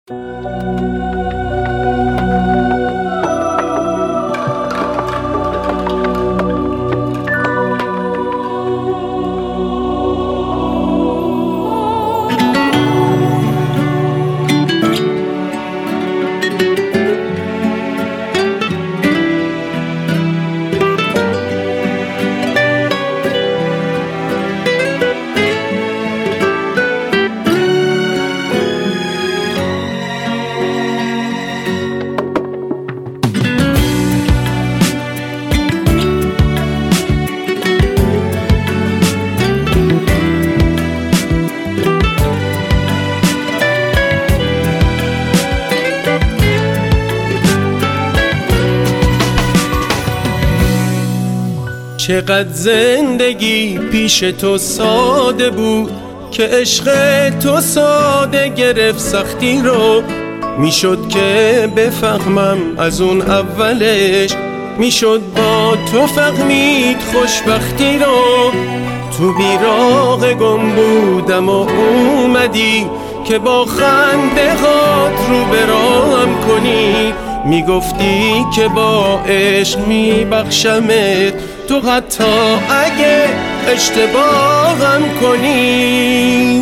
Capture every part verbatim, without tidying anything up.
چقدر زندگی پیش تو ساده بود که عشق تو ساده گرفت سختی رو. میشد که بفهمم از اون اولش، میشد با تو فهمید خوشبختی رو. تو بیراق گم بودم و اومدی که با خنده هات رو براهم کنی. میگفتی که با عشق میبخشمت، تو حتی اگه اشتباهم کنی.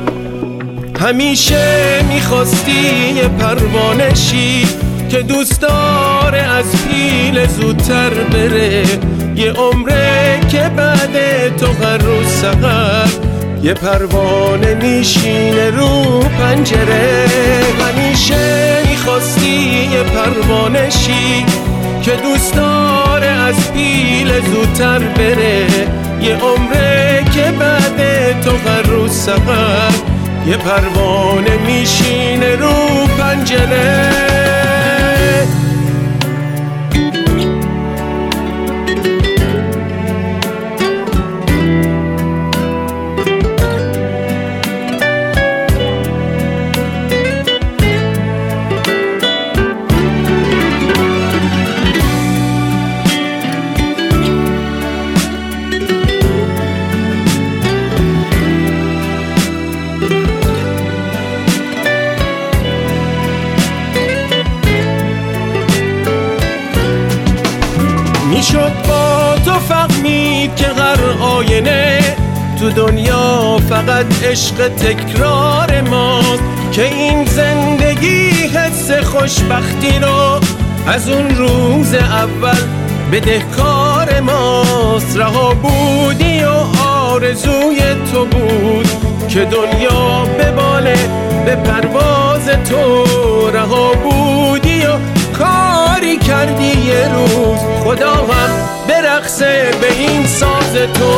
همیشه میخواستی یه پروانه شی که دوست داره از پیل زودتر بره. یه عمره که بعد تو هر روز سحر یه پروانه میشینه رو پنجره. همیشه میخواستی یه پروانه شی که دوست داره از پیل زودتر بره. یه عمره که بعد تو هر روز سحر یه پروانه میشینه رو پنجره. میشد با تو فهمید که هر آینه تو دنیا فقط عشق تکرار ماست. که این زندگی حس خوشبختی رو از اون روز اول بدهکار ماست. رها بودی و آرزوی تو بود که دنیا بباله به پرواز تو. رها بودی و کاری کردی یه روز خدا هم برقصه به این ساز تو.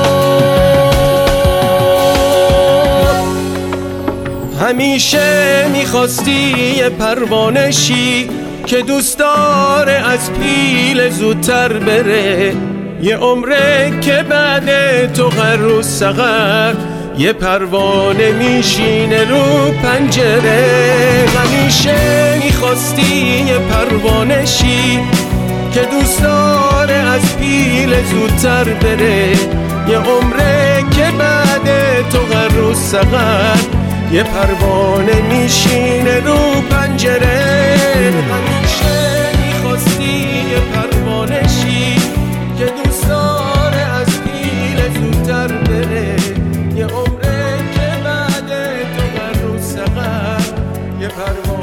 همیشه میخواستی یه پروانه شی که دوست داره از پیل زودتر بره. یه عمره که بعد تو هر روز سحر یه پروانه میشینه رو پنجره. همیشه میخواستی یه پروانه شی که دوست داره از پیل زودتر بره. یه عمره که بعد تو هر روز سحر یه پروانه میشینه رو پنجره. همیشه میخواستی یه پروانه شی که دوست داره از پیل زودتر بره. یه عمره که بعد تو هر روز سحر یه پروانه